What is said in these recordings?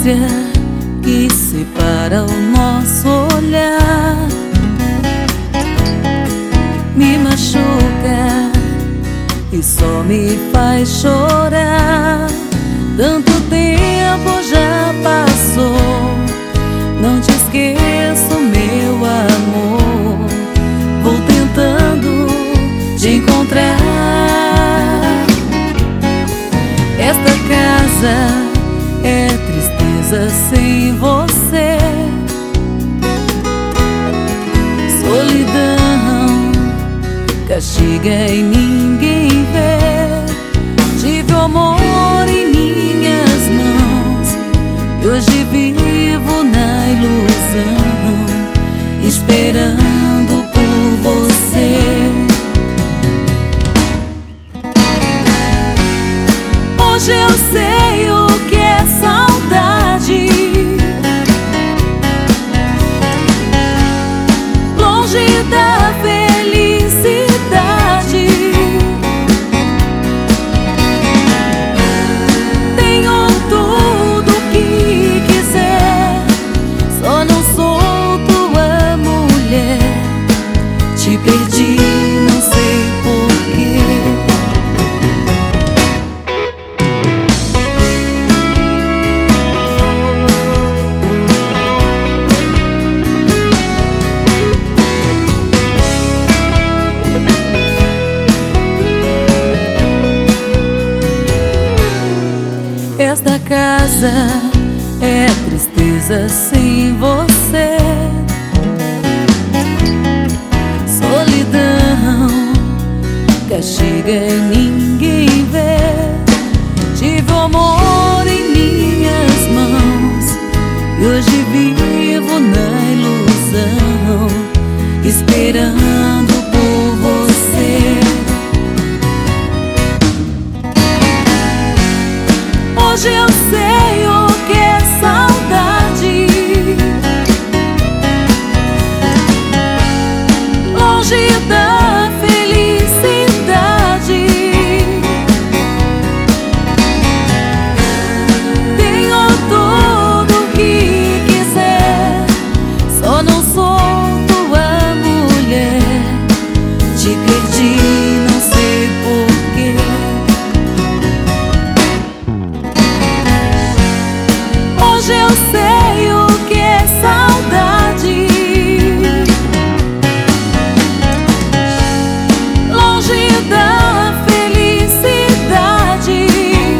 distância que separa o nosso olhar me machuca e só me faz chorar. Tanto tempo já passou, não te esqueço, meu amor. Vou tentando te encontrar. Esta casa é tristeza sem você, solidão castiga e ninguém vê. Tive o amor em minhas mãos e hoje vivo na ilusão, esperando por você. Hoje eu sei o que é saudade, longe da felicidade. Tenho tudo o que quiser, só não sou tua mulher. Te perdi, não sei porquê. Esta casa é tristeza sem você, solidão castiga e ninguém vê. Tive o amor em minhas mãos e hoje vivo na ilusão, esperando por você. Hoje eu sei o que é saudade, longe da felicidade. Tenho tudo o que quiser, só não sou tua mulher. Te perdi, não sei porquê. Hoje eu sei o que é saudade, longe da felicidade.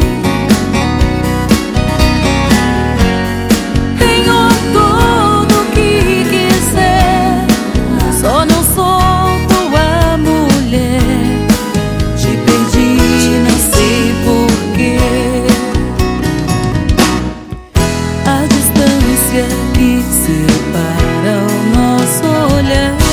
Tenho tudo o que quiser, só não sou tua mulher. Te perdi, não sei porquê. A distância que separa o nosso olhar